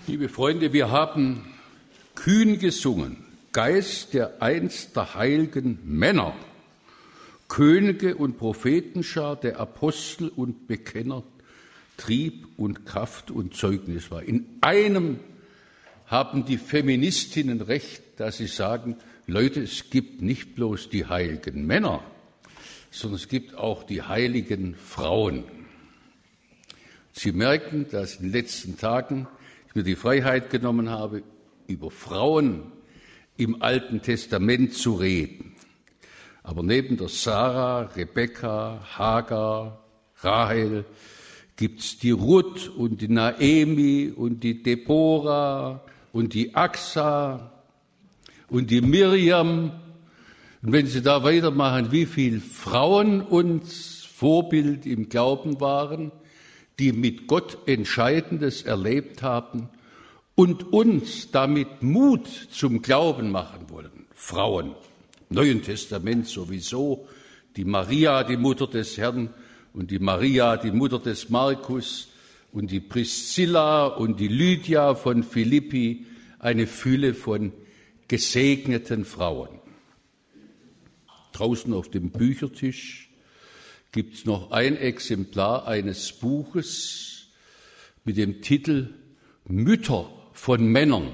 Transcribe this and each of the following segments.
Liebe Freunde, wir haben kühn gesungen, Geist der einst der heiligen Männer, Könige und Prophetenschar, der Apostel und Bekenner, Trieb und Kraft und Zeugnis war. In einem haben die Feministinnen recht, dass sie sagen, Leute, es gibt nicht bloß die heiligen Männer, sondern es gibt auch die heiligen Frauen. Sie merken, dass in den letzten Tagen ich mir die Freiheit genommen habe, über Frauen im Alten Testament zu reden. Aber neben der Sarah, Rebekka, Hagar, Rahel gibt es die Ruth und die Naemi und die Deborah und die Axa und die Miriam. Und wenn Sie da weitermachen, wie viele Frauen uns Vorbild im Glauben waren, die mit Gott Entscheidendes erlebt haben und uns damit Mut zum Glauben machen wollen. Frauen, im Neuen Testament sowieso, die Maria, die Mutter des Herrn, und die Maria, die Mutter des Markus, und die Priscilla und die Lydia von Philippi, eine Fülle von gesegneten Frauen. Draußen auf dem Büchertisch gibt es noch ein Exemplar eines Buches mit dem Titel Mütter von Männern.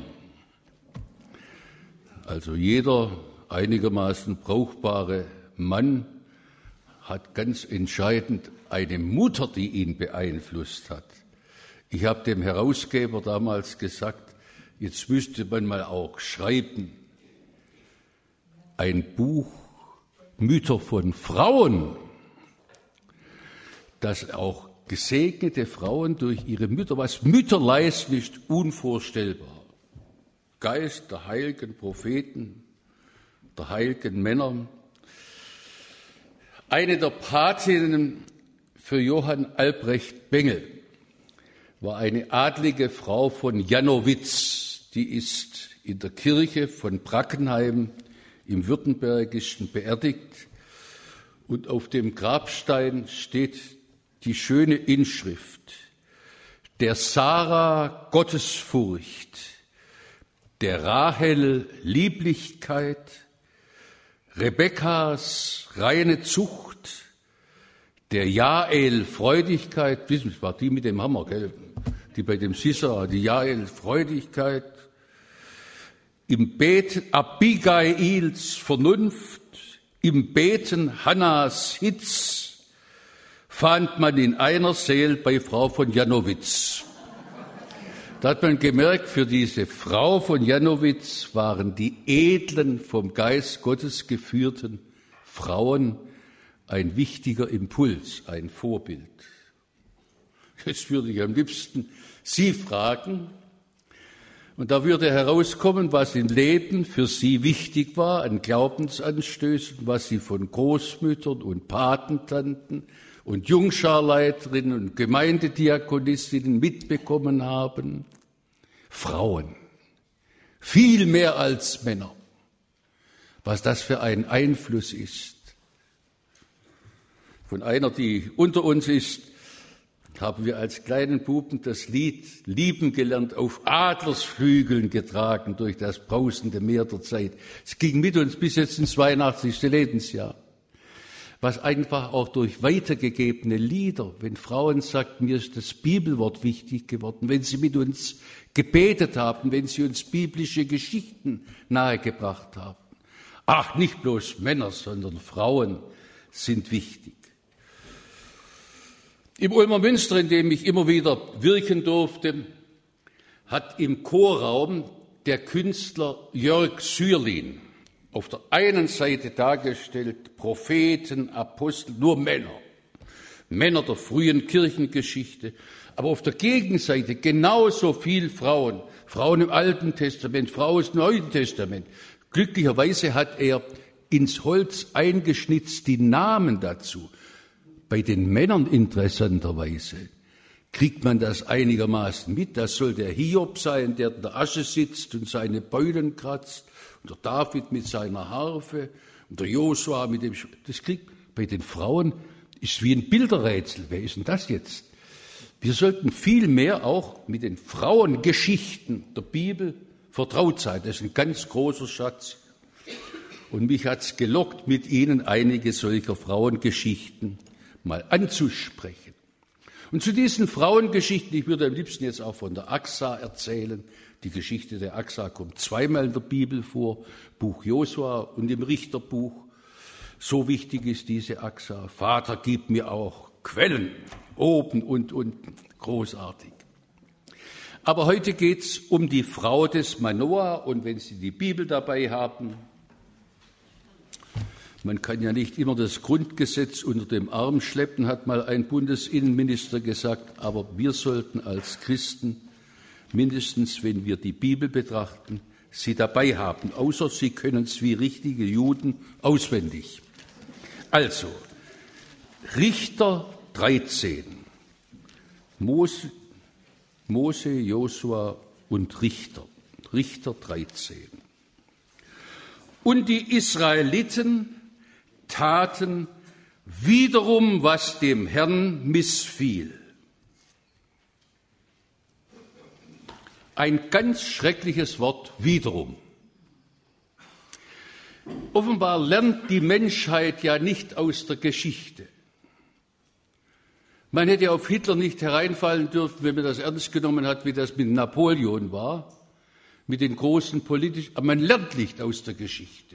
Also jeder einigermaßen brauchbare Mann hat ganz entscheidend eine Mutter, die ihn beeinflusst hat. Ich habe dem Herausgeber damals gesagt, jetzt müsste man mal auch schreiben, ein Buch Mütter von Frauen, dass auch gesegnete Frauen durch ihre Mütter, was Mütter leisten, ist unvorstellbar. Geist der heiligen Propheten, der heiligen Männer. Eine der Patinnen für Johann Albrecht Bengel war eine adlige Frau von Jannowitz, die ist in der Kirche von Brackenheim im Württembergischen beerdigt. Und auf dem Grabstein steht die schöne Inschrift: Der Sarah Gottesfurcht, der Rahel Lieblichkeit, Rebekkas reine Zucht, der Jael Freudigkeit, wissen Sie, war die mit dem Hammer, gell? Die bei dem Sisera, die Jael Freudigkeit, im Beten Abigails Vernunft, im Beten Hannas Hitz, fand man in einer Seele bei Frau von Jannowitz. Da hat man gemerkt, für diese Frau von Jannowitz waren die edlen, vom Geist Gottes geführten Frauen ein wichtiger Impuls, ein Vorbild. Jetzt würde ich am liebsten Sie fragen, und da würde herauskommen, was im Leben für Sie wichtig war, an Glaubensanstößen, was Sie von Großmüttern und Patentanten und Jungscharleiterinnen und Gemeindediakonistinnen mitbekommen haben. Frauen, viel mehr als Männer. Was das für ein Einfluss ist. Von einer, die unter uns ist, haben wir als kleinen Buben das Lied lieben gelernt, auf Adlersflügeln getragen durch das brausende Meer der Zeit. Es ging mit uns bis jetzt ins 82. Lebensjahr. Was einfach auch durch weitergegebene Lieder, wenn Frauen sagten, mir ist das Bibelwort wichtig geworden, wenn sie mit uns gebetet haben, wenn sie uns biblische Geschichten nahegebracht haben. Ach, nicht bloß Männer, sondern Frauen sind wichtig. Im Ulmer Münster, in dem ich immer wieder wirken durfte, hat im Chorraum der Künstler Jörg Sürlin auf der einen Seite dargestellt Propheten, Apostel, nur Männer. Männer der frühen Kirchengeschichte. Aber auf der Gegenseite genauso viel Frauen. Frauen im Alten Testament, Frauen im Neuen Testament. Glücklicherweise hat er ins Holz eingeschnitzt die Namen dazu. Bei den Männern interessanterweise kriegt man das einigermaßen mit. Das soll der Hiob sein, der in der Asche sitzt und seine Beulen kratzt. Und der David mit seiner Harfe und der Josua mit dem... Das kriegt bei den Frauen, ist wie ein Bilderrätsel. Wer ist denn das jetzt? Wir sollten viel mehr auch mit den Frauengeschichten der Bibel vertraut sein. Das ist ein ganz großer Schatz. Und mich hat es gelockt, mit Ihnen einige solcher Frauengeschichten mal anzusprechen. Und zu diesen Frauengeschichten, ich würde am liebsten jetzt auch von der Axa erzählen. Die Geschichte der Axa kommt zweimal in der Bibel vor, Buch Josua und im Richterbuch. So wichtig ist diese Axa. Vater, gib mir auch Quellen, oben und unten. Großartig. Aber heute geht es um die Frau des Manoah. Und wenn Sie die Bibel dabei haben, man kann ja nicht immer das Grundgesetz unter dem Arm schleppen, hat mal ein Bundesinnenminister gesagt, aber wir sollten als Christen mindestens, wenn wir die Bibel betrachten, sie dabei haben, außer sie können es wie richtige Juden auswendig. Also, Richter 13, Mose, Josua und Richter 13. Und die Israeliten taten wiederum, was dem Herrn missfiel. Ein ganz schreckliches Wort, wiederum. Offenbar lernt die Menschheit ja nicht aus der Geschichte. Man hätte auf Hitler nicht hereinfallen dürfen, wenn man das ernst genommen hat, wie das mit Napoleon war, mit den großen politischen, aber man lernt nicht aus der Geschichte.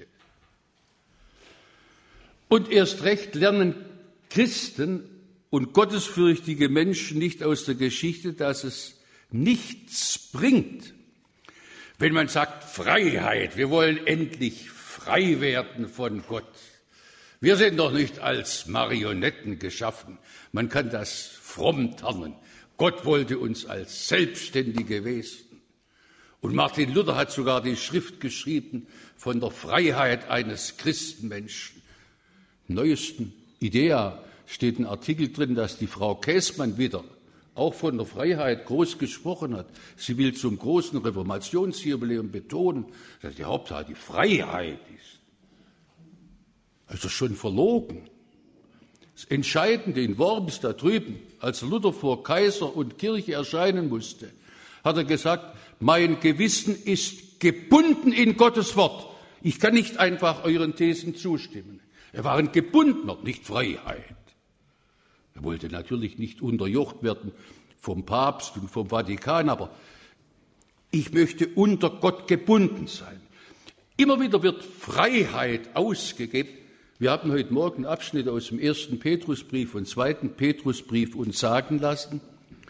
Und erst recht lernen Christen und gottesfürchtige Menschen nicht aus der Geschichte, dass es nichts bringt, wenn man sagt, Freiheit, wir wollen endlich frei werden von Gott. Wir sind doch nicht als Marionetten geschaffen. Man kann das fromm tarnen. Gott wollte uns als selbstständige Wesen. Und Martin Luther hat sogar die Schrift geschrieben von der Freiheit eines Christenmenschen. Im neuesten Idea steht ein Artikel drin, dass die Frau Käßmann wieder auch von der Freiheit groß gesprochen hat. Sie will zum großen Reformationsjubiläum betonen, dass die Hauptsache die Freiheit ist. Also schon verlogen. Das Entscheidende in Worms da drüben, als Luther vor Kaiser und Kirche erscheinen musste, hat er gesagt, mein Gewissen ist gebunden in Gottes Wort. Ich kann nicht einfach euren Thesen zustimmen. Er war ein Gebundener, nicht Freiheit. Er wollte natürlich nicht unterjocht werden vom Papst und vom Vatikan, aber ich möchte unter Gott gebunden sein. Immer wieder wird Freiheit ausgegeben. Wir haben heute Morgen Abschnitte aus dem 1. Petrusbrief und 2. Petrusbrief uns sagen lassen.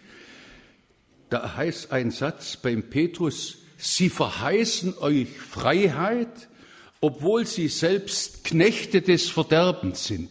Da heißt ein Satz beim Petrus, sie verheißen euch Freiheit, obwohl sie selbst Knechte des Verderbens sind.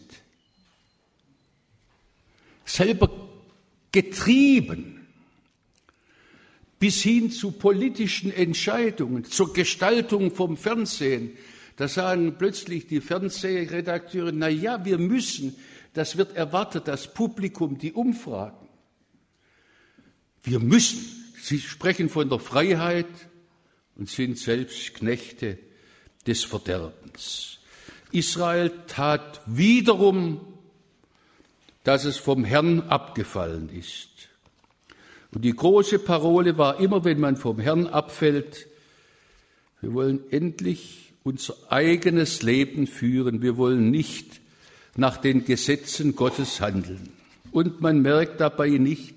Selber getrieben bis hin zu politischen Entscheidungen, zur Gestaltung vom Fernsehen. Da sagen plötzlich die Fernsehredakteure, na ja, wir müssen, das wird erwartet, das Publikum, die Umfragen. Wir müssen. Sie sprechen von der Freiheit und sind selbst Knechte des Verderbens. Israel tat wiederum, dass es vom Herrn abgefallen ist. Und die große Parole war immer, wenn man vom Herrn abfällt, wir wollen endlich unser eigenes Leben führen. Wir wollen nicht nach den Gesetzen Gottes handeln. Und man merkt dabei nicht,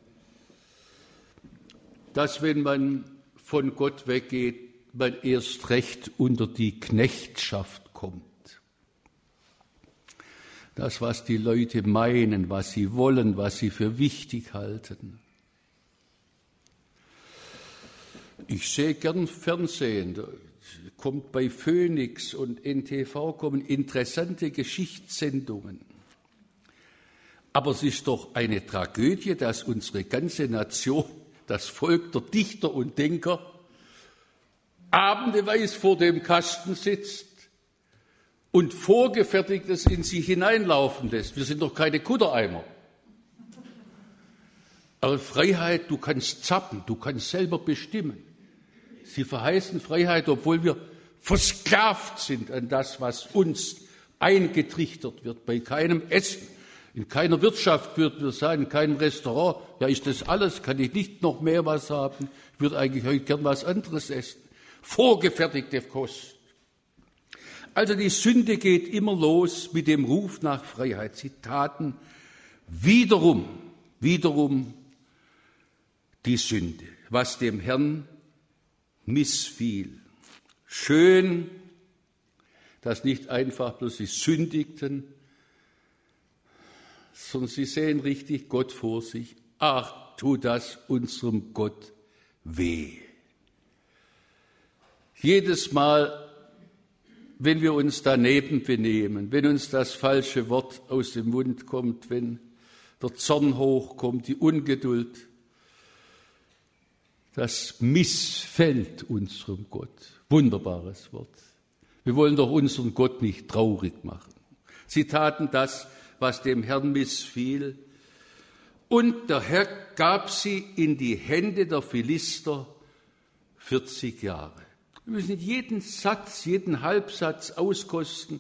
dass wenn man von Gott weggeht, man erst recht unter die Knechtschaft kommt. Das, was die Leute meinen, was sie wollen, was sie für wichtig halten. Ich sehe gern Fernsehen, da kommt bei Phoenix und NTV kommen interessante Geschichtssendungen. Aber es ist doch eine Tragödie, dass unsere ganze Nation, das Volk der Dichter und Denker, abendeweis vor dem Kasten sitzt und Vorgefertigtes in sich hineinlaufen lässt. Wir sind doch keine Kuttereimer. Aber Freiheit, du kannst zappen, du kannst selber bestimmen. Sie verheißen Freiheit, obwohl wir versklavt sind an das, was uns eingetrichtert wird. Bei keinem Essen In keiner Wirtschaft würden wir sagen, in keinem Restaurant, ja, ist das alles, kann ich nicht noch mehr was haben? Ich würde eigentlich heute gern was anderes essen. Vorgefertigte Kost. Also die Sünde geht immer los mit dem Ruf nach Freiheit. Sie taten wiederum die Sünde, was dem Herrn missfiel. Schön, dass nicht einfach bloß sie sündigten, sondern sie sehen richtig Gott vor sich. Ach, tut das unserem Gott weh. Jedes Mal, wenn wir uns daneben benehmen, wenn uns das falsche Wort aus dem Mund kommt, wenn der Zorn hochkommt, die Ungeduld, das missfällt unserem Gott. Wunderbares Wort. Wir wollen doch unseren Gott nicht traurig machen. Sie taten das, was dem Herrn missfiel. Und der Herr gab sie in die Hände der Philister 40 Jahre. Wir müssen jeden Satz, jeden Halbsatz auskosten.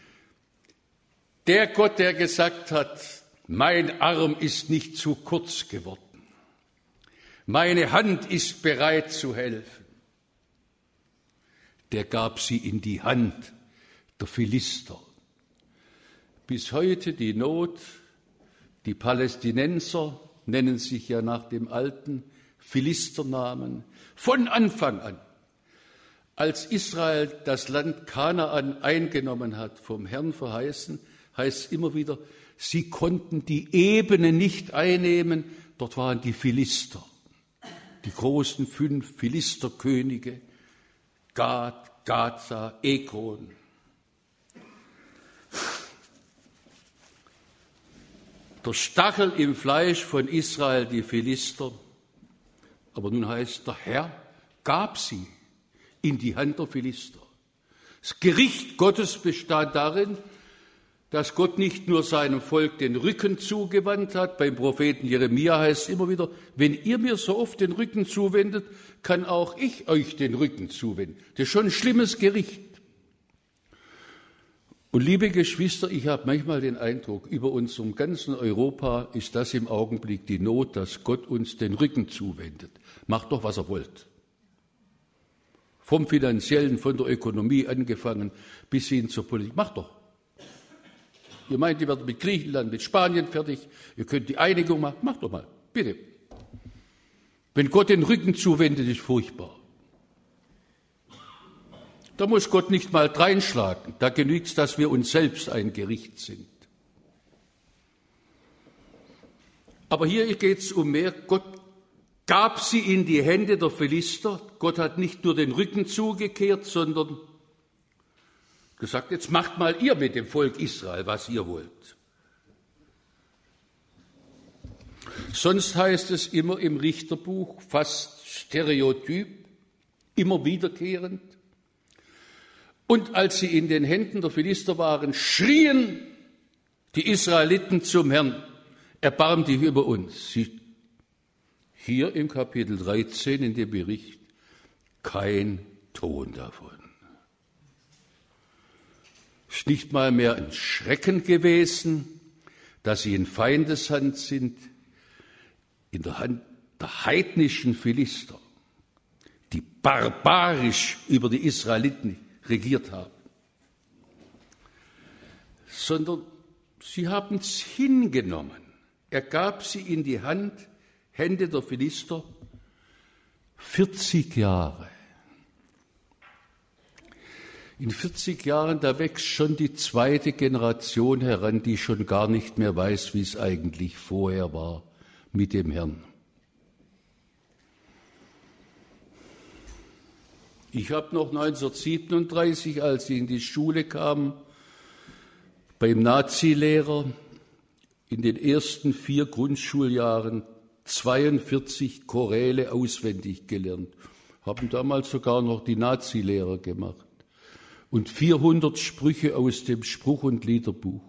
Der Gott, der gesagt hat, mein Arm ist nicht zu kurz geworden. Meine Hand ist bereit zu helfen. Der gab sie in die Hand der Philister. Bis heute die Not, die Palästinenser nennen sich ja nach dem alten Philisternamen, von Anfang an. Als Israel das Land Kanaan eingenommen hat, vom Herrn verheißen, heißt es immer wieder, sie konnten die Ebene nicht einnehmen, dort waren die Philister, die großen 5 Philisterkönige, Gad, Gaza, Ekron. Der Stachel im Fleisch von Israel, die Philister, aber nun heißt, der Herr gab sie in die Hand der Philister. Das Gericht Gottes bestand darin, dass Gott nicht nur seinem Volk den Rücken zugewandt hat. Beim Propheten Jeremia heißt es immer wieder, wenn ihr mir so oft den Rücken zuwendet, kann auch ich euch den Rücken zuwenden. Das ist schon ein schlimmes Gericht. Und liebe Geschwister, ich habe manchmal den Eindruck, über unserem ganzen Europa ist das im Augenblick die Not, dass Gott uns den Rücken zuwendet. Macht doch, was ihr wollt. Vom Finanziellen, von der Ökonomie angefangen bis hin zur Politik. Macht doch. Ihr meint, ihr werdet mit Griechenland, mit Spanien fertig, ihr könnt die Einigung machen. Macht doch mal, bitte. Wenn Gott den Rücken zuwendet, ist furchtbar. Da muss Gott nicht mal dreinschlagen. Da genügt es, dass wir uns selbst ein Gericht sind. Aber hier geht es um mehr. Gott gab sie in die Hände der Philister. Gott hat nicht nur den Rücken zugekehrt, sondern gesagt, jetzt macht mal ihr mit dem Volk Israel, was ihr wollt. Sonst heißt es immer im Richterbuch, fast stereotyp, immer wiederkehrend. Und als sie in den Händen der Philister waren, schrien die Israeliten zum Herrn, erbarm dich über uns. Hier im Kapitel 13 in dem Bericht kein Ton davon. Es ist nicht mal mehr ein Schrecken gewesen, dass sie in Feindeshand sind, in der Hand der heidnischen Philister, die barbarisch über die Israeliten regiert haben, sondern sie haben es hingenommen. Er gab sie in die Hände der Philister 40 Jahre. In 40 Jahren, da wächst schon die zweite Generation heran, die schon gar nicht mehr weiß, wie es eigentlich vorher war mit dem Herrn. Ich habe noch 1937, als ich in die Schule kam, beim Nazilehrer in den ersten 4 Grundschuljahren 42 Choräle auswendig gelernt. Haben damals sogar noch die Nazilehrer gemacht. Und 400 Sprüche aus dem Spruch- und Liederbuch.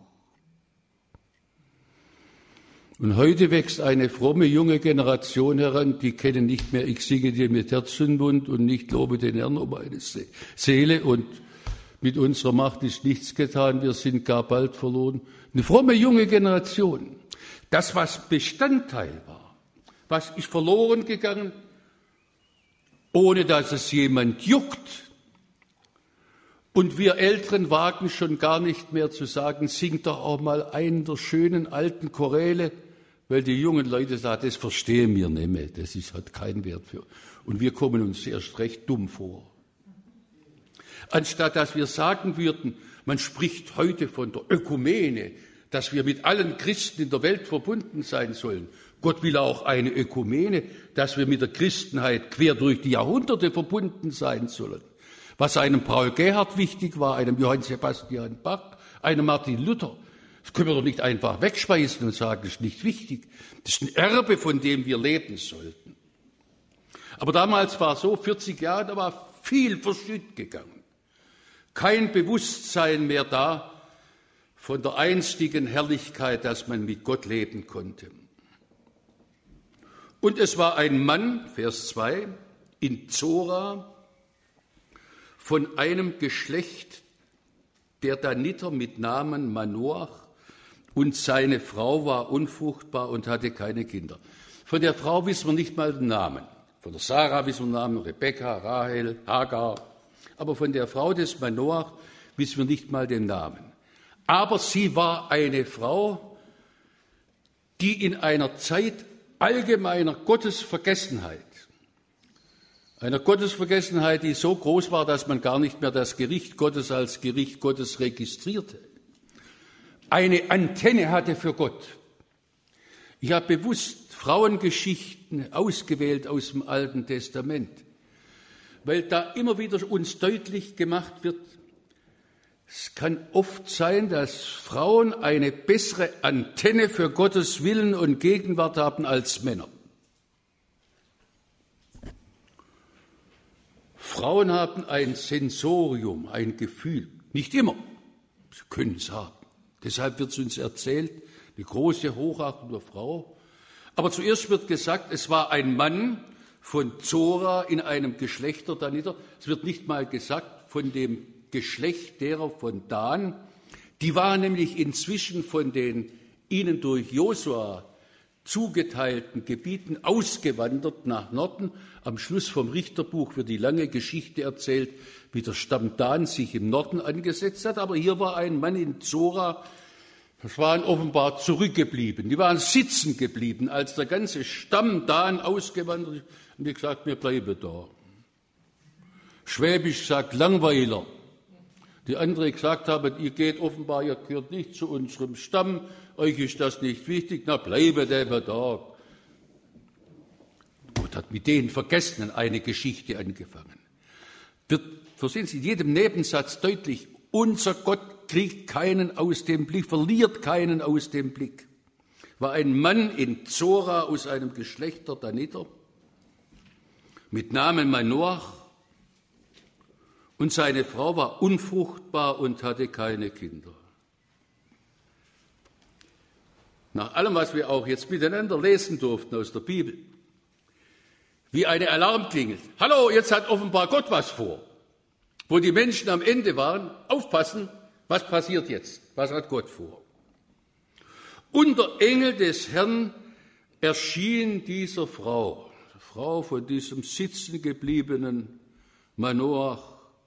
Und heute wächst eine fromme junge Generation heran, die kennen nicht mehr, ich singe dir mit Herz und Mund und nicht lobe den Herrn um meine Seele und mit unserer Macht ist nichts getan, wir sind gar bald verloren. Eine fromme junge Generation. Das, was Bestandteil war, was ist verloren gegangen, ohne dass es jemand juckt. Und wir Älteren wagen schon gar nicht mehr zu sagen, singt doch auch mal einen der schönen alten Choräle, weil die jungen Leute sagen, das verstehen wir nicht mehr, hat keinen Wert für. Und wir kommen uns erst recht dumm vor. Anstatt dass wir sagen würden, man spricht heute von der Ökumene, dass wir mit allen Christen in der Welt verbunden sein sollen. Gott will auch eine Ökumene, dass wir mit der Christenheit quer durch die Jahrhunderte verbunden sein sollen. Was einem Paul Gerhardt wichtig war, einem Johann Sebastian Bach, einem Martin Luther, das können wir doch nicht einfach wegschmeißen und sagen, das ist nicht wichtig. Das ist ein Erbe, von dem wir leben sollten. Aber damals war es so, 40 Jahre, da war viel verschütt gegangen. Kein Bewusstsein mehr da von der einstigen Herrlichkeit, dass man mit Gott leben konnte. Und es war ein Mann, Vers 2, in Zora, von einem Geschlecht der Daniter mit Namen Manoach, und seine Frau war unfruchtbar und hatte keine Kinder. Von der Frau wissen wir nicht mal den Namen. Von der Sarah wissen wir den Namen, Rebekka, Rahel, Hagar. Aber von der Frau des Manoach wissen wir nicht mal den Namen. Aber sie war eine Frau, die in einer Zeit allgemeiner Gottesvergessenheit, einer Gottesvergessenheit, die so groß war, dass man gar nicht mehr das Gericht Gottes als Gericht Gottes registrierte, eine Antenne hatte für Gott. Ich habe bewusst Frauengeschichten ausgewählt aus dem Alten Testament, weil da immer wieder uns deutlich gemacht wird, es kann oft sein, dass Frauen eine bessere Antenne für Gottes Willen und Gegenwart haben als Männer. Frauen haben ein Sensorium, ein Gefühl. Nicht immer. Sie können es haben. Deshalb wird es uns erzählt, eine große Hochachtung der Frau. Aber zuerst wird gesagt, es war ein Mann von Zora in einem Geschlecht der Daniter. Es wird nicht mal gesagt von dem Geschlecht derer von Dan. Die waren nämlich inzwischen von den ihnen durch Josua zugeteilten Gebieten ausgewandert nach Norden. Am Schluss vom Richterbuch wird die lange Geschichte erzählt, wie der Stamm Dan sich im Norden angesetzt hat. Aber hier war ein Mann in Zora, das waren offenbar zurückgeblieben. Die waren sitzen geblieben, als der ganze Stamm Dan ausgewandert ist. Und die gesagt, wir bleiben da. Schwäbisch sagt Langweiler. Die andere gesagt haben, ihr geht offenbar, ihr gehört nicht zu unserem Stamm, euch ist das nicht wichtig, na bleibt eben da. Gott hat mit den Vergessenen eine Geschichte angefangen. Verstehen Sie, in jedem Nebensatz deutlich, unser Gott kriegt keinen aus dem Blick, verliert keinen aus dem Blick. War ein Mann in Zora aus einem Geschlecht der Daniter mit Namen Manoach, und seine Frau war unfruchtbar und hatte keine Kinder. Nach allem, was wir auch jetzt miteinander lesen durften aus der Bibel, wie eine Alarmklingel. Hallo, jetzt hat offenbar Gott was vor. Wo die Menschen am Ende waren, aufpassen, was passiert jetzt? Was hat Gott vor? Und der Engel des Herrn erschien dieser Frau, der Frau von diesem sitzen gebliebenen Manoach.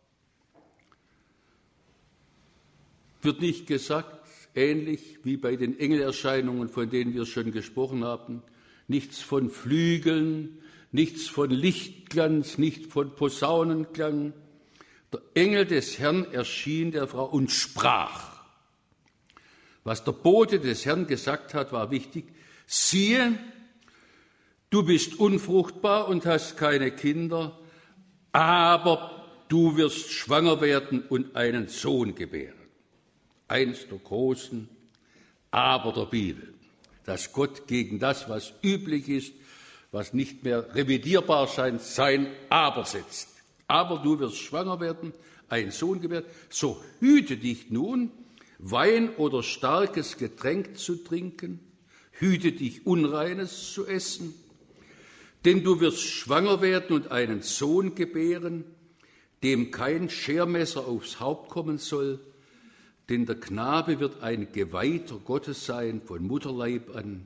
Wird nicht gesagt, ähnlich wie bei den Engelerscheinungen, von denen wir schon gesprochen haben, nichts von Flügeln, nichts von Lichtglanz, nichts von Posaunenklang. Der Engel des Herrn erschien der Frau und sprach. Was der Bote des Herrn gesagt hat, war wichtig. Siehe, du bist unfruchtbar und hast keine Kinder, aber du wirst schwanger werden und einen Sohn gebären. Eins der großen Aber der Bibel, dass Gott gegen das, was üblich ist, was nicht mehr revidierbar sein Aber setzt. Aber du wirst schwanger werden, einen Sohn gebären. So hüte dich nun, Wein oder starkes Getränk zu trinken, hüte dich, Unreines zu essen, denn du wirst schwanger werden und einen Sohn gebären, dem kein Schermesser aufs Haupt kommen soll, denn der Knabe wird ein Geweihter Gottes sein von Mutterleib an.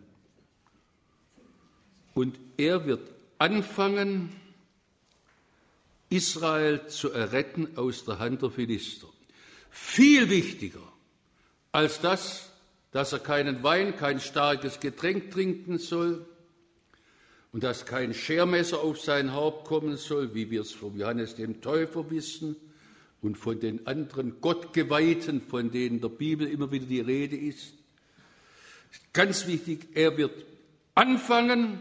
Und er wird anfangen, Israel zu erretten aus der Hand der Philister. Viel wichtiger als das, dass er keinen Wein, kein starkes Getränk trinken soll und dass kein Schermesser auf sein Haupt kommen soll, wie wir es von Johannes dem Täufer wissen und von den anderen Gottgeweihten, von denen in der Bibel immer wieder die Rede ist. Ganz wichtig, er wird anfangen,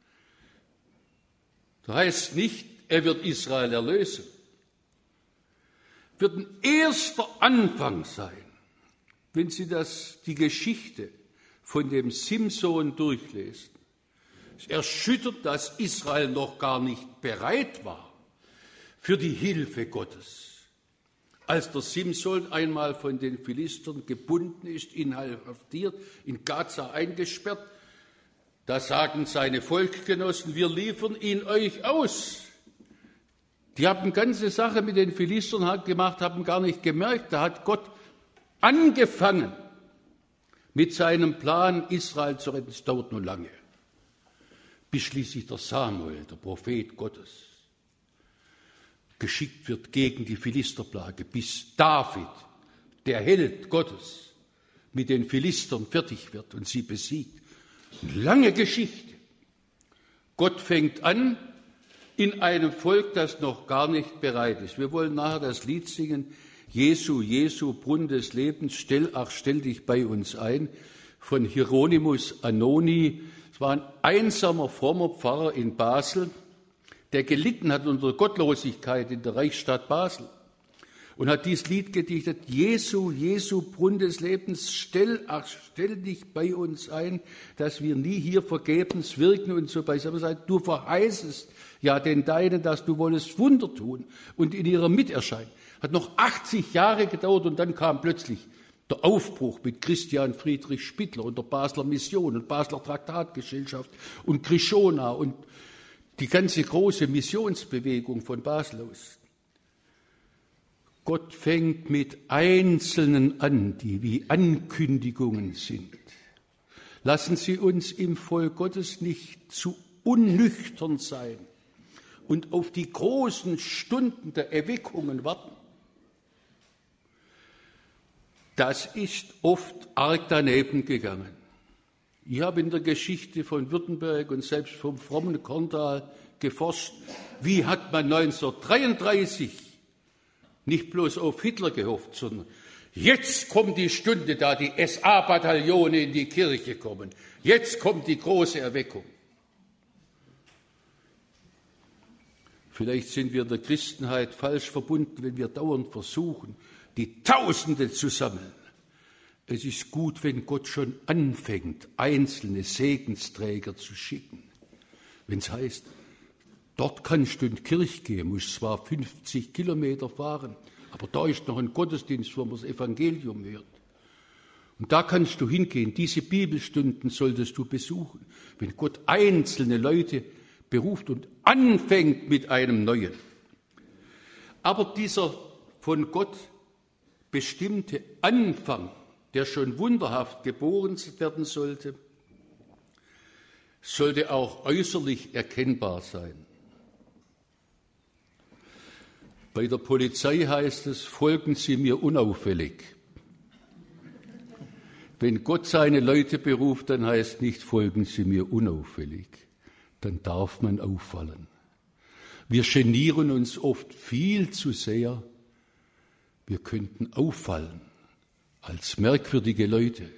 das heißt nicht, er wird Israel erlösen, wird ein erster Anfang sein. Wenn Sie die Geschichte von dem Simson durchlesen, es erschüttert, dass Israel noch gar nicht bereit war für die Hilfe Gottes. Als der Simson einmal von den Philistern gebunden ist, inhaftiert, in Gaza eingesperrt, da sagen seine Volksgenossen, wir liefern ihn euch aus. Die haben ganze Sache mit den Philistern gemacht, haben gar nicht gemerkt, da hat Gott angefangen mit seinem Plan, Israel zu retten. Es dauert nur lange, bis schließlich der Samuel, der Prophet Gottes, geschickt wird gegen die Philisterplage, bis David, der Held Gottes, mit den Philistern fertig wird und sie besiegt. Eine lange Geschichte. Gott fängt an in einem Volk, das noch gar nicht bereit ist. Wir wollen nachher das Lied singen, Jesu, Jesu, Brunnen des Lebens, stell dich bei uns ein, von Hieronymus Annoni. Es war ein einsamer, frommer Pfarrer in Basel, der gelitten hat unter Gottlosigkeit in der Reichsstadt Basel und hat dieses Lied gedichtet, Jesu, Jesu, Brunnen des Lebens, stell dich bei uns ein, dass wir nie hier vergebens wirken und so beisammen sein. Du verheißest ja den Deinen, dass du wollest Wunder tun und in ihrer Mitte erscheinen. Hat noch 80 Jahre gedauert und dann kam plötzlich der Aufbruch mit Christian Friedrich Spittler und der Basler Mission und Basler Traktatgesellschaft und Krishona und die ganze große Missionsbewegung von Basel aus. Gott fängt mit Einzelnen an, die wie Ankündigungen sind. Lassen Sie uns im Volk Gottes nicht zu unnüchtern sein und auf die großen Stunden der Erweckungen warten. Das ist oft arg daneben gegangen. Ich habe in der Geschichte von Württemberg und selbst vom frommen Korntal geforscht, wie hat man 1933 nicht bloß auf Hitler gehofft, sondern jetzt kommt die Stunde, da die SA-Bataillone in die Kirche kommen. Jetzt kommt die große Erweckung. Vielleicht sind wir der Christenheit falsch verbunden, wenn wir dauernd versuchen, die Tausende zu sammeln. Es ist gut, wenn Gott schon anfängt, einzelne Segensträger zu schicken. Wenn es heißt, dort kannst du in die Kirche gehen, musst zwar 50 Kilometer fahren, aber da ist noch ein Gottesdienst, wo man das Evangelium hört. Und da kannst du hingehen, diese Bibelstunden solltest du besuchen. Wenn Gott einzelne Leute beruft und anfängt mit einem Neuen. Aber dieser von Gott bestimmte Anfang, der schon wunderhaft geboren werden sollte, sollte auch äußerlich erkennbar sein. Bei der Polizei heißt es, folgen Sie mir unauffällig. Wenn Gott seine Leute beruft, dann heißt nicht, folgen Sie mir unauffällig. Dann darf man auffallen. Wir genieren uns oft viel zu sehr. Wir könnten auffallen als merkwürdige Leute.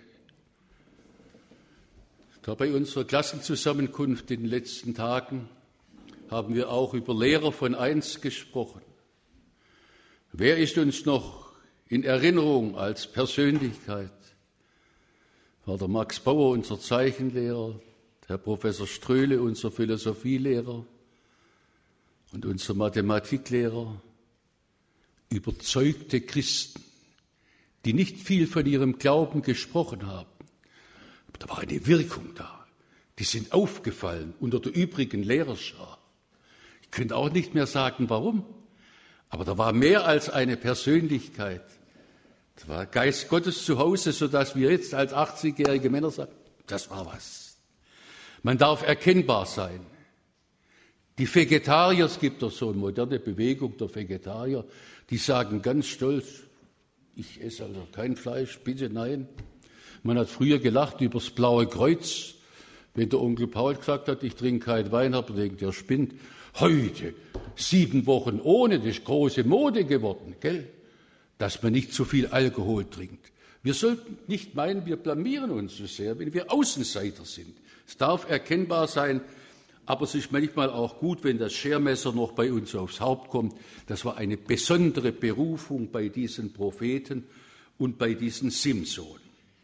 Da bei unserer Klassenzusammenkunft in den letzten Tagen haben wir auch über Lehrer von einst gesprochen. Wer ist uns noch in Erinnerung als Persönlichkeit? War der Max Bauer, unser Zeichenlehrer, Herr Professor Ströhle, unser Philosophielehrer und unser Mathematiklehrer, überzeugte Christen, die nicht viel von ihrem Glauben gesprochen haben. Aber da war eine Wirkung da. Die sind aufgefallen unter der übrigen Lehrerschar. Ich könnte auch nicht mehr sagen, warum. Aber da war mehr als eine Persönlichkeit. Da war Geist Gottes zu Hause, sodass wir jetzt als 80-jährige Männer sagen, das war was. Man darf erkennbar sein. Die Vegetarier, es gibt doch so eine moderne Bewegung der Vegetarier, die sagen ganz stolz, ich esse also kein Fleisch, bitte nein. Man hat früher gelacht über das Blaue Kreuz, wenn der Onkel Paul gesagt hat, ich trinke keinen Wein, hat er gedacht, der spinnt. Heute, 7 Wochen ohne, das ist große Mode geworden, gell? Dass man nicht zu viel Alkohol trinkt. Wir sollten nicht meinen, wir blamieren uns so sehr, wenn wir Außenseiter sind. Es darf erkennbar sein, aber es ist manchmal auch gut, wenn das Schermesser noch bei uns aufs Haupt kommt. Das war eine besondere Berufung bei diesen Propheten und bei diesen Simson.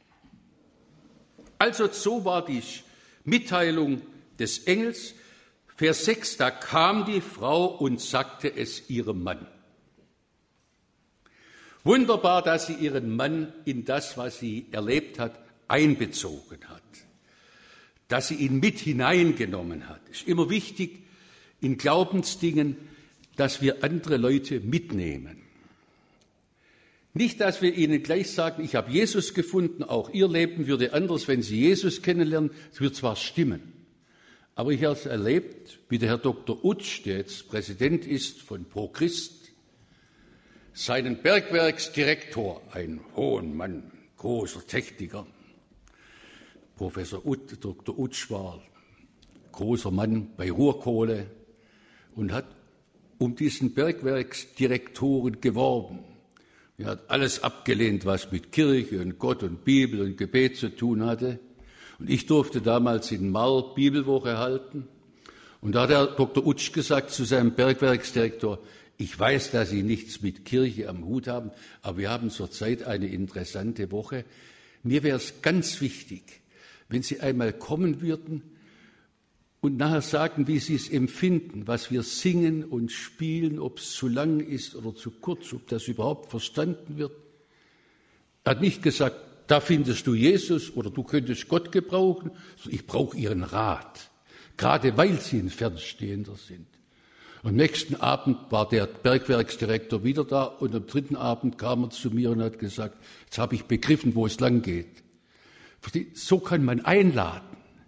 Also so war die Mitteilung des Engels. Vers 6, da kam die Frau und sagte es ihrem Mann. Wunderbar, dass sie ihren Mann in das, was sie erlebt hat, einbezogen hat. Dass sie ihn mit hineingenommen hat. Es ist immer wichtig in Glaubensdingen, dass wir andere Leute mitnehmen. Nicht, dass wir ihnen gleich sagen, ich habe Jesus gefunden, auch ihr Leben würde anders, wenn sie Jesus kennenlernen. Es wird zwar stimmen, aber ich habe es erlebt, wie der Herr Dr. Utsch, der jetzt Präsident ist von Pro Christ, seinen Bergwerksdirektor, ein hohen Mann, großer Techniker, Professor Dr. Utsch war großer Mann bei Ruhrkohle und hat um diesen Bergwerksdirektoren geworben. Er hat alles abgelehnt, was mit Kirche und Gott und Bibel und Gebet zu tun hatte. Und ich durfte damals in Marl Bibelwoche halten. Und da hat der Dr. Utsch gesagt zu seinem Bergwerksdirektor, ich weiß, dass Sie nichts mit Kirche am Hut haben, aber wir haben zurzeit eine interessante Woche. Mir wäre es ganz wichtig, wenn Sie einmal kommen würden und nachher sagen, wie Sie es empfinden, was wir singen und spielen, ob es zu lang ist oder zu kurz, ob das überhaupt verstanden wird. Er hat nicht gesagt, da findest du Jesus oder du könntest Gott gebrauchen. Ich brauche Ihren Rat, gerade weil Sie ein Fernstehender sind. Am nächsten Abend war der Bergwerksdirektor wieder da und am 3. Abend kam er zu mir und hat gesagt, jetzt habe ich begriffen, wo es lang geht. So kann man einladen.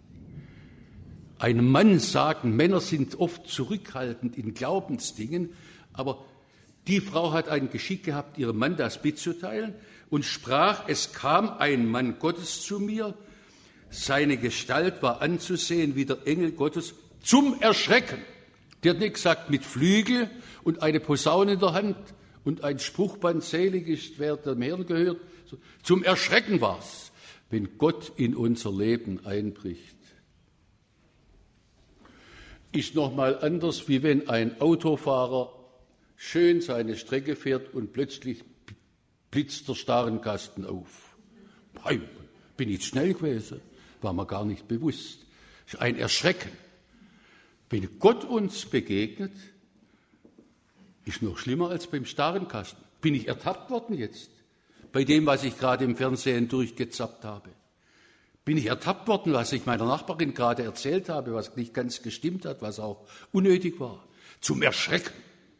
Einem Mann sagen, Männer sind oft zurückhaltend in Glaubensdingen, aber die Frau hat ein Geschick gehabt, ihrem Mann das mitzuteilen und sprach, es kam ein Mann Gottes zu mir, seine Gestalt war anzusehen wie der Engel Gottes zum Erschrecken. Der hat nicht gesagt, mit Flügel und eine Posaune in der Hand und ein Spruchband, selig ist, wer dem Herrn gehört. Zum Erschrecken war's, wenn Gott in unser Leben einbricht. Ist nochmal anders, wie wenn ein Autofahrer schön seine Strecke fährt und plötzlich blitzt der Starrenkasten auf. Bin ich schnell gewesen, war mir gar nicht bewusst. Ist ein Erschrecken. Wenn Gott uns begegnet, ist noch schlimmer als beim Starrenkasten. Bin ich ertappt worden jetzt, bei dem, was ich gerade im Fernsehen durchgezappt habe? Bin ich ertappt worden, was ich meiner Nachbarin gerade erzählt habe, was nicht ganz gestimmt hat, was auch unnötig war? Zum Erschrecken.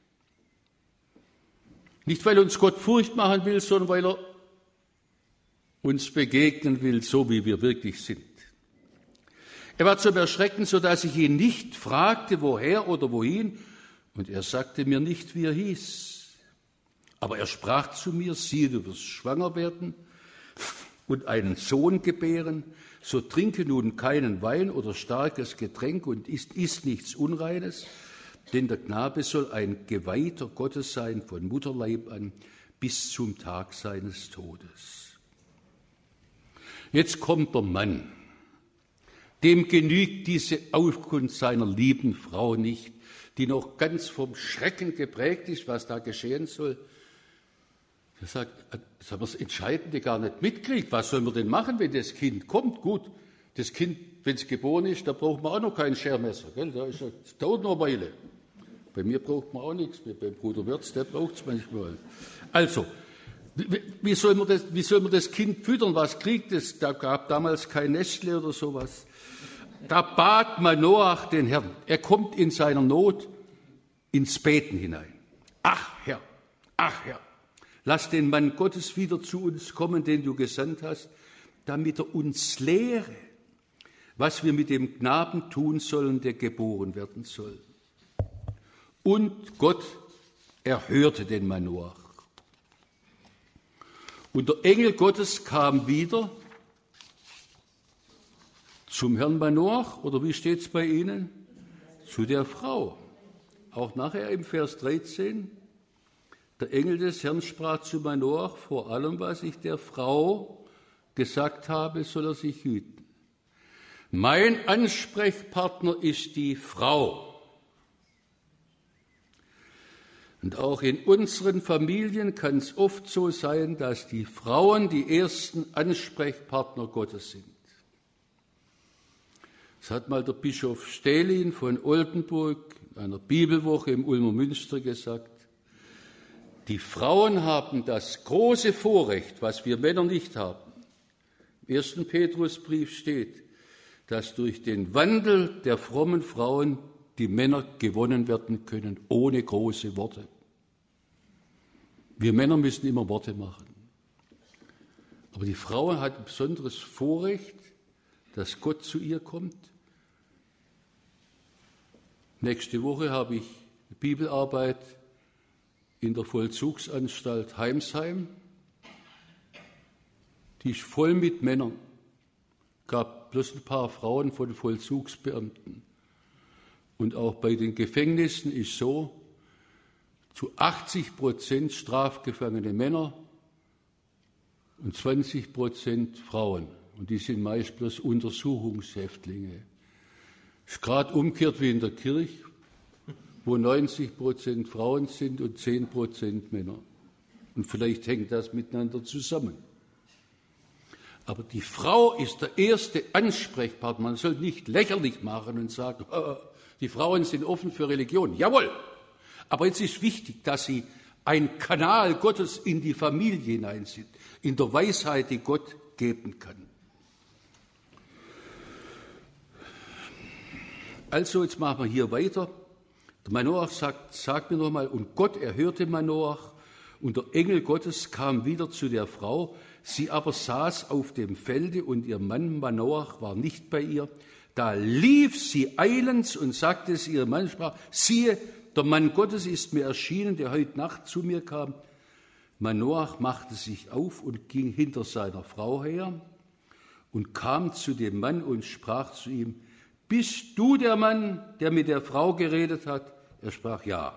Nicht, weil uns Gott Furcht machen will, sondern weil er uns begegnen will, so wie wir wirklich sind. Er war zum Erschrecken, sodass ich ihn nicht fragte, woher oder wohin, und er sagte mir nicht, wie er hieß. Aber er sprach zu mir, siehe, du wirst schwanger werden und einen Sohn gebären, so trinke nun keinen Wein oder starkes Getränk und isst nichts Unreines, denn der Knabe soll ein Geweihter Gottes sein von Mutterleib an bis zum Tag seines Todes. Jetzt kommt der Mann. Dem genügt diese Auskunft seiner lieben Frau nicht, die noch ganz vom Schrecken geprägt ist, was da geschehen soll. Er sagt, jetzt haben wir das Entscheidende gar nicht mitgekriegt. Was sollen wir denn machen, wenn das Kind kommt? Gut, das Kind, wenn es geboren ist, da braucht man auch noch kein Schermesser. Gell? Das dauert noch eine Weile. Bei mir braucht man auch nichts. Beim Bruder Wirtz, der braucht es manchmal. Also, wie soll man das Kind füttern? Was kriegt es? Da gab damals kein Nestle oder sowas. Da bat Manoach den Herrn. Er kommt in seiner Not ins Beten hinein. ach Herr, lass den Mann Gottes wieder zu uns kommen, den du gesandt hast, damit er uns lehre, was wir mit dem Knaben tun sollen, der geboren werden soll. Und Gott erhörte den Manoach. Und der Engel Gottes kam wieder zum Herrn Manoach, oder wie steht es bei Ihnen? Zu der Frau. Auch nachher im Vers 13, der Engel des Herrn sprach zu Manoach, vor allem, was ich der Frau gesagt habe, soll er sich hüten. Mein Ansprechpartner ist die Frau. Und auch in unseren Familien kann es oft so sein, dass die Frauen die ersten Ansprechpartner Gottes sind. Das hat mal der Bischof Stählin von Oldenburg in einer Bibelwoche im Ulmer Münster gesagt. Die Frauen haben das große Vorrecht, was wir Männer nicht haben. Im 1. Petrusbrief steht, dass durch den Wandel der frommen Frauen die Männer gewonnen werden können, ohne große Worte. Wir Männer müssen immer Worte machen. Aber die Frau hat ein besonderes Vorrecht, dass Gott zu ihr kommt. Nächste Woche habe ich eine Bibelarbeit in der Vollzugsanstalt Heimsheim. Die ist voll mit Männern. Gab bloß ein paar Frauen von Vollzugsbeamten. Und auch bei den Gefängnissen ist so, zu 80% strafgefangene Männer und 20% Frauen. Und die sind meist bloß Untersuchungshäftlinge. Ist gerade umgekehrt wie in der Kirche, wo 90% Frauen sind und 10% Männer. Und vielleicht hängt das miteinander zusammen. Aber die Frau ist der erste Ansprechpartner. Man soll nicht lächerlich machen und sagen, die Frauen sind offen für Religion. Jawohl! Aber jetzt ist wichtig, dass sie ein Kanal Gottes in die Familie hinein sind, in der Weisheit, die Gott geben kann. Also, jetzt machen wir hier weiter. Der Manoach sagt mir nochmal, und Gott erhörte Manoach, und der Engel Gottes kam wieder zu der Frau. Sie aber saß auf dem Felde, und ihr Mann Manoach war nicht bei ihr. Da lief sie eilends und sagte es ihrem Mann, sprach, siehe, der Mann Gottes ist mir erschienen, der heute Nacht zu mir kam. Manoach machte sich auf und ging hinter seiner Frau her und kam zu dem Mann und sprach zu ihm, bist du der Mann, der mit der Frau geredet hat? Er sprach, ja.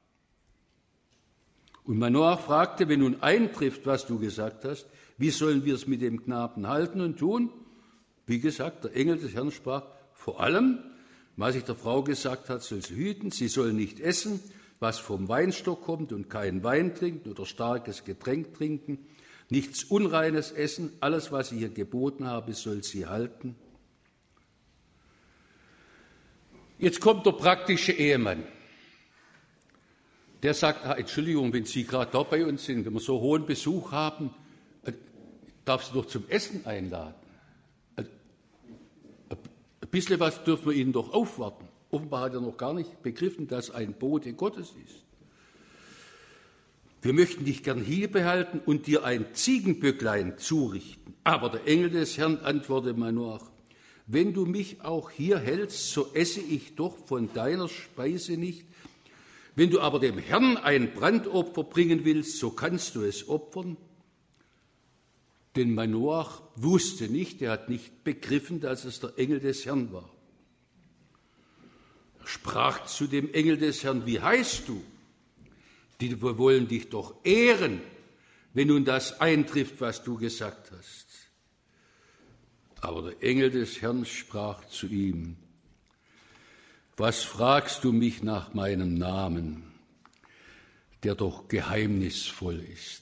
Und Manoach fragte, wenn nun eintrifft, was du gesagt hast, wie sollen wir es mit dem Knaben halten und tun? Wie gesagt, der Engel des Herrn sprach, vor allem, was ich der Frau gesagt hat, soll sie hüten, sie soll nicht essen, was vom Weinstock kommt und keinen Wein trinken oder starkes Getränk trinken, nichts Unreines essen, alles, was ich ihr geboten habe, soll sie halten. Jetzt kommt der praktische Ehemann. Der sagt, Entschuldigung, wenn Sie gerade da bei uns sind, wenn wir so hohen Besuch haben, darf Sie doch zum Essen einladen. Ein bisschen was dürfen wir Ihnen doch aufwarten. Offenbar hat er noch gar nicht begriffen, dass ein Bote Gottes ist. Wir möchten dich gern hier behalten und dir ein Ziegenböcklein zurichten. Aber der Engel des Herrn antwortete Manoach, wenn du mich auch hier hältst, so esse ich doch von deiner Speise nicht. Wenn du aber dem Herrn ein Brandopfer bringen willst, so kannst du es opfern. Denn Manoach wusste nicht, er hat nicht begriffen, dass es der Engel des Herrn war. Er sprach zu dem Engel des Herrn, wie heißt du? Die wollen dich doch ehren, wenn nun das eintrifft, was du gesagt hast. Aber der Engel des Herrn sprach zu ihm, was fragst du mich nach meinem Namen, der doch geheimnisvoll ist?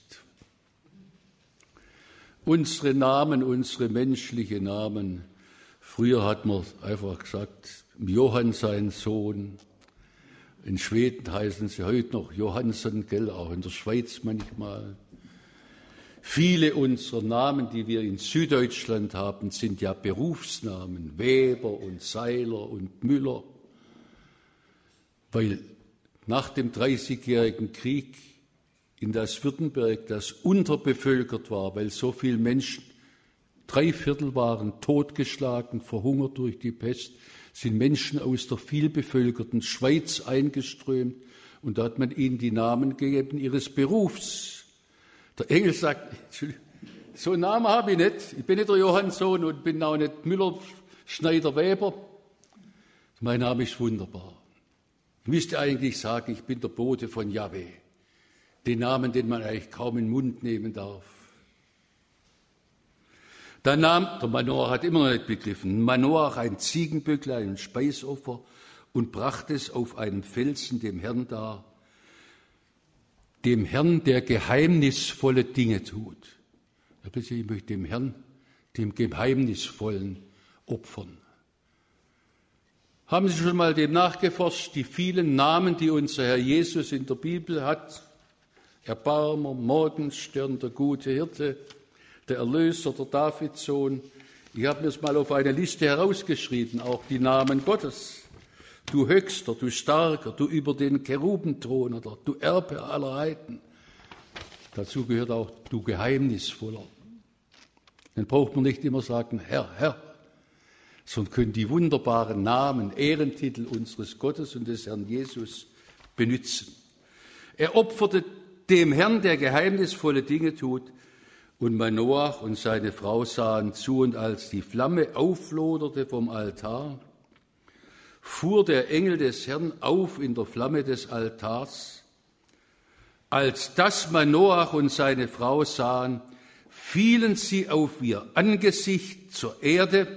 Unsere Namen, unsere menschlichen Namen, früher hat man einfach gesagt, Johann sein Sohn, in Schweden heißen sie heute noch Johansson, gell, auch in der Schweiz manchmal. Viele unserer Namen, die wir in Süddeutschland haben, sind ja Berufsnamen, Weber und Seiler und Müller, weil nach dem 30-jährigen Krieg in das Württemberg, das unterbevölkert war, weil so viele Menschen, 3/4 waren totgeschlagen, verhungert durch die Pest, sind Menschen aus der vielbevölkerten Schweiz eingeströmt und da hat man ihnen die Namen gegeben ihres Berufs. Der Engel sagt, so einen Namen habe ich nicht, ich bin nicht der Johansson und bin auch nicht Müller, Schneider, Weber. Mein Name ist wunderbar. Ich müsste eigentlich sagen, ich bin der Bote von Jahwe, den Namen, den man eigentlich kaum in den Mund nehmen darf. Dann nahm, der Manoach hat immer noch nicht begriffen, Manoach ein Ziegenböcklein, ein Speisopfer und brachte es auf einem Felsen dem Herrn dar, dem Herrn, der geheimnisvolle Dinge tut. Ich möchte dem Herrn, dem Geheimnisvollen opfern. Haben Sie schon mal dem nachgeforscht, die vielen Namen, die unser Herr Jesus in der Bibel hat? Erbarmer, Morgenstern, der gute Hirte, der Erlöser, der Davidssohn. Ich habe mir das mal auf eine Liste herausgeschrieben, auch die Namen Gottes. Du Höchster, du Starker, du über den Cherubenthroner, du Erbe aller Heiden. Dazu gehört auch du Geheimnisvoller. Dann braucht man nicht immer sagen, Herr, Herr, sondern können die wunderbaren Namen, Ehrentitel unseres Gottes und des Herrn Jesus benutzen. Er opferte dem Herrn, der geheimnisvolle Dinge tut, und Manoach und seine Frau sahen zu, und als die Flamme aufloderte vom Altar, fuhr der Engel des Herrn auf in der Flamme des Altars. Als das Manoach und seine Frau sahen, fielen sie auf ihr Angesicht zur Erde.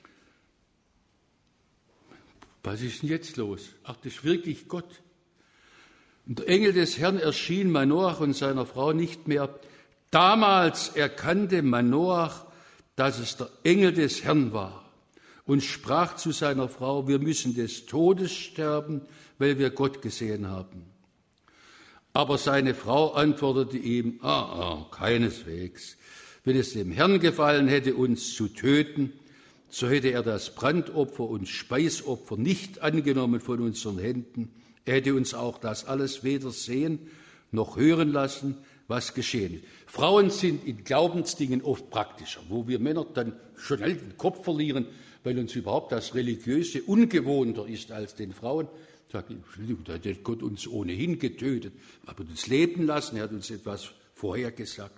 Was ist denn jetzt los? Ach, das ist wirklich Gott. Und der Engel des Herrn erschien Manoach und seiner Frau nicht mehr. Damals erkannte Manoach, dass es der Engel des Herrn war und sprach zu seiner Frau, wir müssen des Todes sterben, weil wir Gott gesehen haben. Aber seine Frau antwortete ihm, keineswegs. Wenn es dem Herrn gefallen hätte, uns zu töten, so hätte er das Brandopfer und Speisopfer nicht angenommen von unseren Händen. Er hätte uns auch das alles weder sehen noch hören lassen, was geschehen ist. Frauen sind in Glaubensdingen oft praktischer, wo wir Männer dann schnell den Kopf verlieren, weil uns überhaupt das Religiöse ungewohnter ist als den Frauen. Sagt, Entschuldigung, da hat Gott uns ohnehin getötet, aber uns leben lassen, er hat uns etwas vorhergesagt.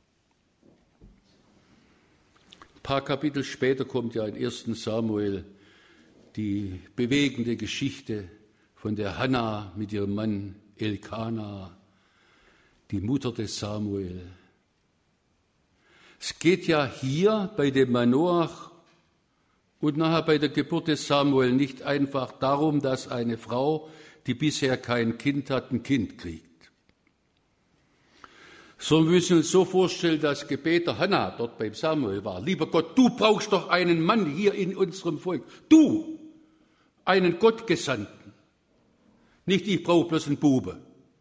Ein paar Kapitel später kommt ja in 1. Samuel die bewegende Geschichte von der Hannah mit ihrem Mann Elkana, die Mutter des Samuel. Es geht ja hier bei dem Manoach und nachher bei der Geburt des Samuel nicht einfach darum, dass eine Frau, die bisher kein Kind hat, ein Kind kriegt. Sondern wir müssen uns so vorstellen, dass Gebet der Hannah dort beim Samuel war. Lieber Gott, du brauchst doch einen Mann hier in unserem Volk. Du, einen Gottgesandten. Nicht ich brauche bloß einen Bube.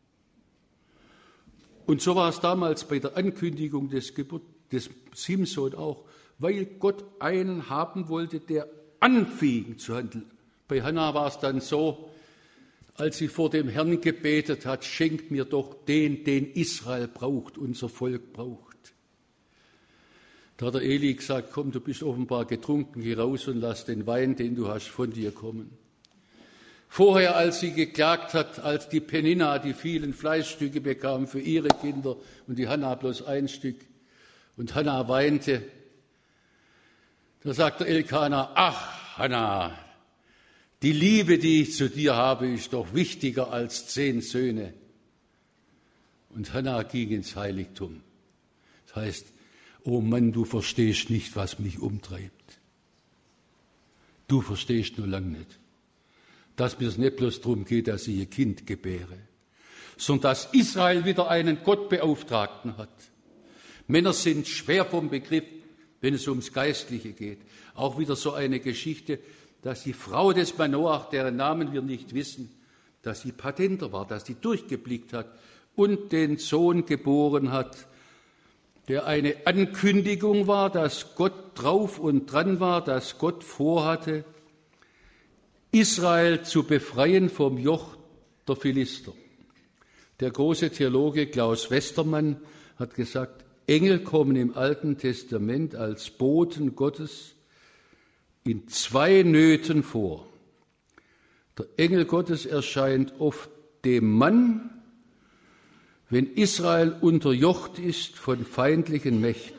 Und so war es damals bei der Ankündigung des Simson auch, weil Gott einen haben wollte, der anfing zu handeln. Bei Hannah war es dann so, als sie vor dem Herrn gebetet hat, schenkt mir doch den Israel braucht, unser Volk braucht. Da hat der Eli gesagt, komm, du bist offenbar getrunken, geh raus und lass den Wein, den du hast, von dir kommen. Vorher, als sie geklagt hat, als die Penina die vielen Fleischstücke bekam für ihre Kinder und die Hannah bloß ein Stück und Hannah weinte, da sagte Elkana, ach Hannah, die Liebe, die ich zu dir habe, ist doch wichtiger als 10 Söhne. Und Hannah ging ins Heiligtum. Das heißt, oh Mann, du verstehst nicht, was mich umtreibt. Du verstehst nur lang nicht, dass mir es nicht bloß darum geht, dass ich ihr Kind gebäre, sondern dass Israel wieder einen Gottbeauftragten hat. Männer sind schwer vom Begriff, wenn es ums Geistliche geht. Auch wieder so eine Geschichte, dass die Frau des Manoach, deren Namen wir nicht wissen, dass sie patenter war, dass sie durchgeblickt hat und den Sohn geboren hat, der eine Ankündigung war, dass Gott drauf und dran war, dass Gott vorhatte, Israel zu befreien vom Joch der Philister. Der große Theologe Klaus Westermann hat gesagt, Engel kommen im Alten Testament als Boten Gottes in 2 Nöten vor. Der Engel Gottes erscheint oft dem Mann, wenn Israel unterjocht ist von feindlichen Mächten.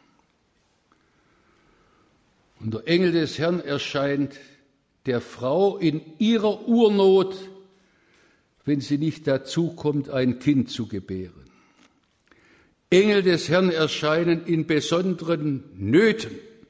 Und der Engel des Herrn erscheint der Frau in ihrer Urnot, wenn sie nicht dazu kommt, ein Kind zu gebären. Engel des Herrn erscheinen in besonderen Nöten.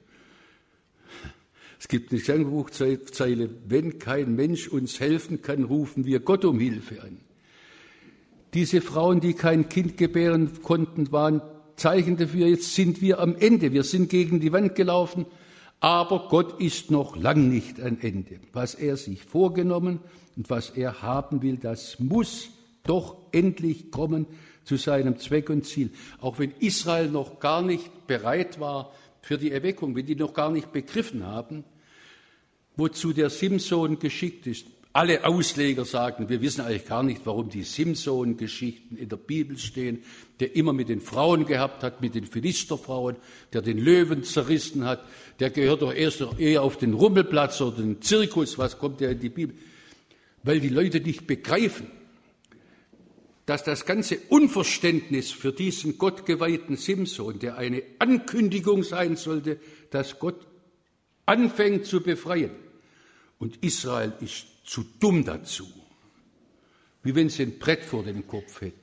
Es gibt eine Gesangbuchzeile, wenn kein Mensch uns helfen kann, rufen wir Gott um Hilfe an. Diese Frauen, die kein Kind gebären konnten, waren Zeichen dafür, jetzt sind wir am Ende, wir sind gegen die Wand gelaufen, aber Gott ist noch lang nicht am Ende. Was er sich vorgenommen und was er haben will, das muss doch endlich kommen zu seinem Zweck und Ziel. Auch wenn Israel noch gar nicht bereit war für die Erweckung, wenn die noch gar nicht begriffen haben, wozu der Simson geschickt ist. Alle Ausleger sagen, wir wissen eigentlich gar nicht, warum die Simson-Geschichten in der Bibel stehen, der immer mit den Frauen gehabt hat, mit den Philisterfrauen, der den Löwen zerrissen hat, der gehört doch erst eher auf den Rummelplatz oder den Zirkus, was kommt der in die Bibel? Weil die Leute nicht begreifen, dass das ganze Unverständnis für diesen gottgeweihten Simson, der eine Ankündigung sein sollte, dass Gott anfängt zu befreien. Und Israel ist zu dumm dazu, wie wenn sie ein Brett vor den Kopf hätten.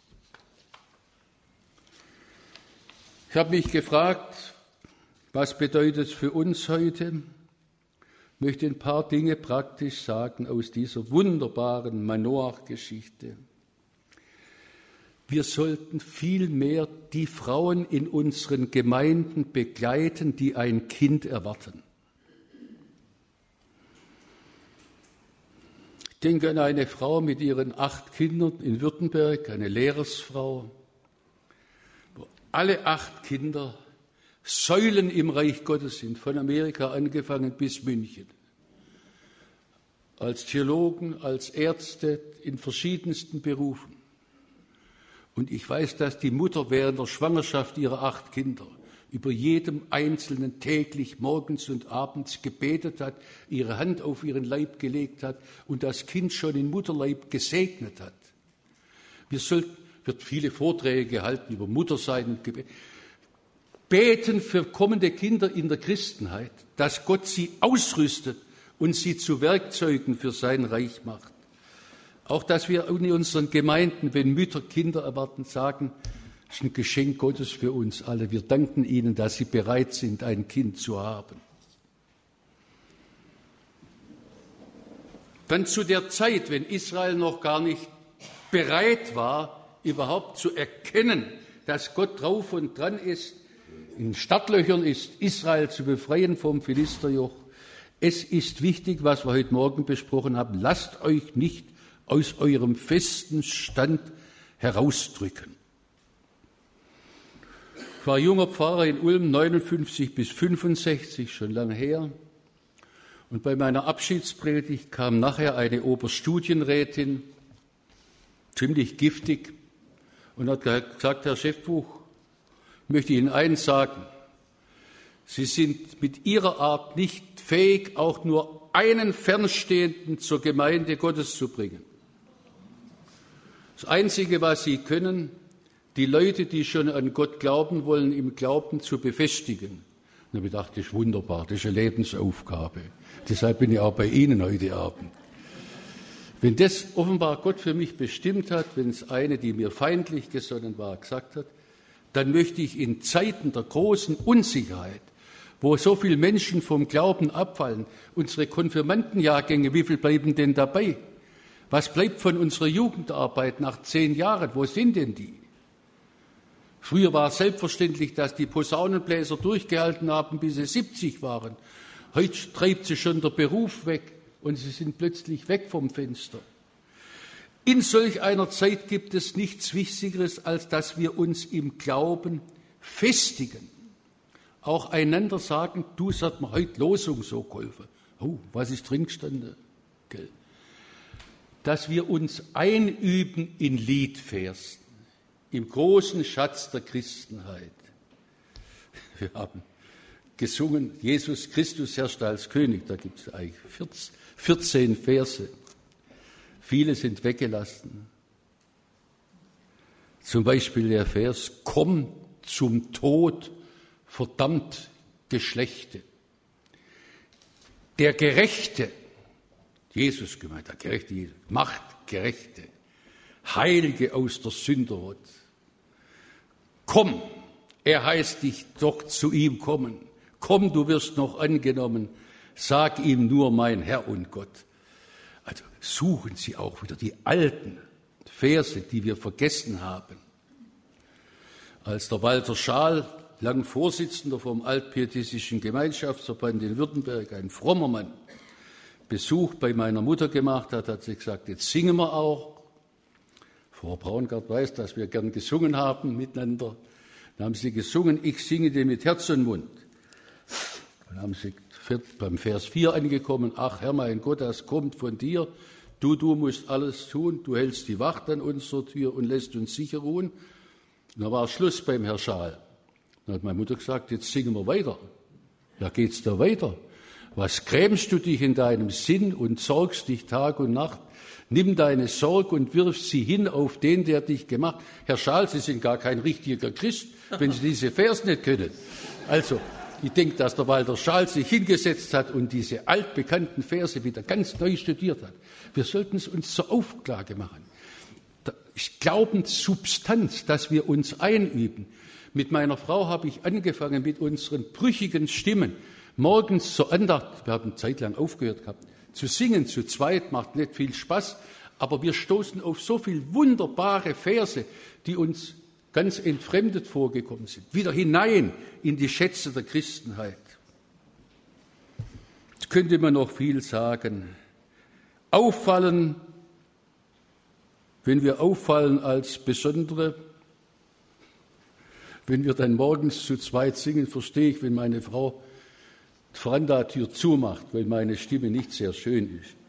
Ich habe mich gefragt, was bedeutet es für uns heute? Ich möchte ein paar Dinge praktisch sagen aus dieser wunderbaren Manoach-Geschichte. Wir sollten vielmehr die Frauen in unseren Gemeinden begleiten, die ein Kind erwarten. Ich denke an eine Frau mit ihren 8 Kindern in Württemberg, eine Lehrersfrau, wo alle 8 Kinder Säulen im Reich Gottes sind, von Amerika angefangen bis München. Als Theologen, als Ärzte, in verschiedensten Berufen. Und ich weiß, dass die Mutter während der Schwangerschaft ihrer 8 Kinder über jedem Einzelnen täglich morgens und abends gebetet hat, ihre Hand auf ihren Leib gelegt hat und das Kind schon im Mutterleib gesegnet hat. Wird viele Vorträge gehalten über Muttersein und Gebet. Beten für kommende Kinder in der Christenheit, dass Gott sie ausrüstet und sie zu Werkzeugen für sein Reich macht. Auch, dass wir in unseren Gemeinden, wenn Mütter Kinder erwarten, sagen, das ist ein Geschenk Gottes für uns alle. Wir danken ihnen, dass sie bereit sind, ein Kind zu haben. Dann zu der Zeit, wenn Israel noch gar nicht bereit war, überhaupt zu erkennen, dass Gott drauf und dran ist, in Startlöchern ist, Israel zu befreien vom Philisterjoch. Es ist wichtig, was wir heute Morgen besprochen haben. Lasst euch nicht aus eurem festen Stand herausdrücken. Ich war junger Pfarrer in Ulm, 59 bis 65, schon lange her. Und bei meiner Abschiedspredigt kam nachher eine Oberstudienrätin, ziemlich giftig, und hat gesagt, Herr Schäftbuch, ich möchte Ihnen eins sagen. Sie sind mit Ihrer Art nicht fähig, auch nur einen Fernstehenden zur Gemeinde Gottes zu bringen. Das Einzige, was Sie können, die Leute, die schon an Gott glauben wollen, im Glauben zu befestigen. Und da habe ich gedacht, das ist wunderbar, das ist eine Lebensaufgabe. Deshalb bin ich auch bei Ihnen heute Abend. Wenn das offenbar Gott für mich bestimmt hat, wenn es eine, die mir feindlich gesonnen war, gesagt hat, dann möchte ich in Zeiten der großen Unsicherheit, wo so viele Menschen vom Glauben abfallen, unsere Konfirmandenjahrgänge, wie viel bleiben denn dabei? Was bleibt von unserer Jugendarbeit nach 10 Jahren? Wo sind denn die? Früher war es selbstverständlich, dass die Posaunenbläser durchgehalten haben, bis sie 70 waren. Heute treibt sie schon der Beruf weg und sie sind plötzlich weg vom Fenster. In solch einer Zeit gibt es nichts Wichtigeres, als dass wir uns im Glauben festigen. Auch einander sagen, du, es hat mir heute Losung so geholfen. Oh, was ist drin gestanden? Gell? dass wir uns einüben in Liedversen, im großen Schatz der Christenheit. Wir haben gesungen, Jesus Christus herrscht als König, da gibt es eigentlich 14 Verse. Viele sind weggelassen. Zum Beispiel der Vers, komm zum Tod, verdammt Geschlechte. Der Gerechte, Jesus gemeint, der Gerechte Jesus, macht Gerechte, Heilige aus der Sünderhut. Komm, er heißt dich doch zu ihm kommen. Komm, du wirst noch angenommen. Sag ihm nur mein Herr und Gott. Also suchen Sie auch wieder die alten Verse, die wir vergessen haben. Als der Walter Schaal, lang Vorsitzender vom Altpietistischen Gemeinschaftsverband in Württemberg, ein frommer Mann, Besuch bei meiner Mutter gemacht hat, hat sie gesagt, jetzt singen wir auch. Frau Braungart weiß, dass wir gern gesungen haben miteinander. Dann haben sie gesungen, ich singe dir mit Herz und Mund. Dann haben sie beim Vers 4 angekommen, ach Herr mein Gott, das kommt von dir. Du musst alles tun, du hältst die Wacht an unserer Tür und lässt uns sicher ruhen. Und da war Schluss beim Herr Schaal. Dann hat meine Mutter gesagt, jetzt singen wir weiter. Ja, geht's da weiter? Was grämst du dich in deinem Sinn und sorgst dich Tag und Nacht? Nimm deine Sorg und wirf sie hin auf den, der dich gemacht hat. Herr Schaal, Sie sind gar kein richtiger Christ, wenn Sie diese Vers nicht können. Also, ich denke, dass der Walter Schaal sich hingesetzt hat und diese altbekannten Verse wieder ganz neu studiert hat. Wir sollten es uns zur Auflage machen. Glaubenssubstanz, dass wir uns einüben. Mit meiner Frau habe ich angefangen, mit unseren brüchigen Stimmen morgens zur Andacht, wir haben eine Zeit lang aufgehört gehabt, zu singen, zu zweit, macht nicht viel Spaß, aber wir stoßen auf so viele wunderbare Verse, die uns ganz entfremdet vorgekommen sind, wieder hinein in die Schätze der Christenheit. Jetzt könnte man noch viel sagen. Auffallen, wenn wir auffallen als Besondere, wenn wir dann morgens zu zweit singen, verstehe ich, wenn meine Frau die Veranda-Tür zumacht, weil meine Stimme nicht sehr schön ist.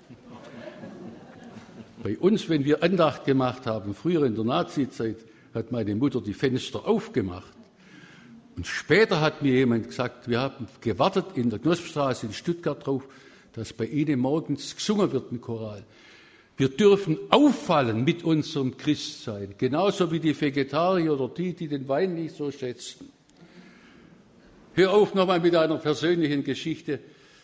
Bei uns, wenn wir Andacht gemacht haben, früher in der Nazizeit, hat meine Mutter die Fenster aufgemacht. Und später hat mir jemand gesagt, wir haben gewartet in der Knospenstraße in Stuttgart drauf, dass bei Ihnen morgens gesungen wird im Choral. Wir dürfen auffallen mit unserem Christsein, genauso wie die Vegetarier oder die den Wein nicht so schätzen. Hör auf nochmal mit einer persönlichen Geschichte.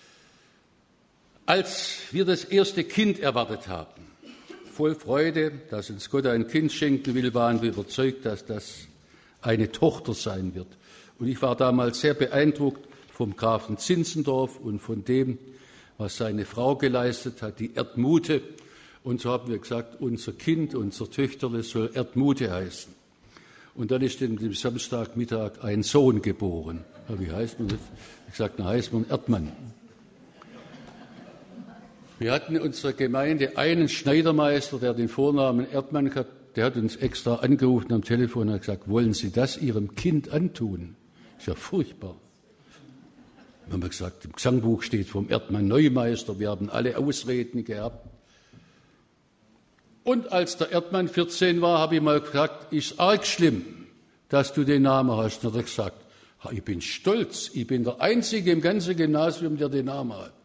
Als wir das erste Kind erwartet haben, voll Freude, dass uns Gott ein Kind schenken will, waren wir überzeugt, dass das eine Tochter sein wird. Und ich war damals sehr beeindruckt vom Grafen Zinzendorf und von dem, was seine Frau geleistet hat, die Erdmute. Und so haben wir gesagt, unser Kind, unser Töchterle soll Erdmute heißen. Und dann ist am Samstagmittag ein Sohn geboren. Ja, wie heißt man das? Ich gesagt, dann heißt man Erdmann. Wir hatten in unserer Gemeinde einen Schneidermeister, der den Vornamen Erdmann hat, der hat uns extra angerufen am Telefon und hat gesagt, wollen Sie das Ihrem Kind antun? Ist ja furchtbar. Wir haben gesagt, im Gesangbuch steht vom Erdmann Neumeister, wir haben alle Ausreden gehabt. Und als der Erdmann 14 war, habe ich mal gesagt, ist arg schlimm, dass du den Namen hast. Und er hat gesagt, ich bin stolz, ich bin der Einzige im ganzen Gymnasium, der den Namen hat.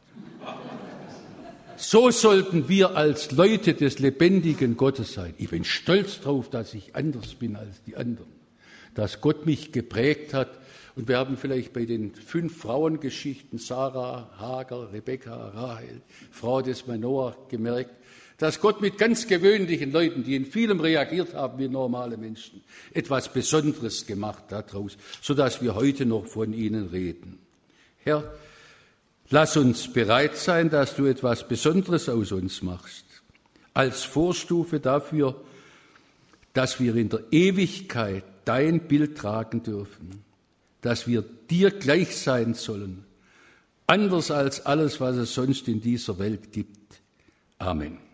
So sollten wir als Leute des lebendigen Gottes sein. Ich bin stolz darauf, dass ich anders bin als die anderen, dass Gott mich geprägt hat. Und wir haben vielleicht bei den 5 Frauengeschichten, Sarah, Hagar, Rebekka, Rahel, Frau des Manoah, gemerkt, dass Gott mit ganz gewöhnlichen Leuten, die in vielem reagiert haben wie normale Menschen, etwas Besonderes gemacht hat daraus, sodass wir heute noch von ihnen reden. Herr, lass uns bereit sein, dass du etwas Besonderes aus uns machst, als Vorstufe dafür, dass wir in der Ewigkeit dein Bild tragen dürfen, dass wir dir gleich sein sollen, anders als alles, was es sonst in dieser Welt gibt. Amen.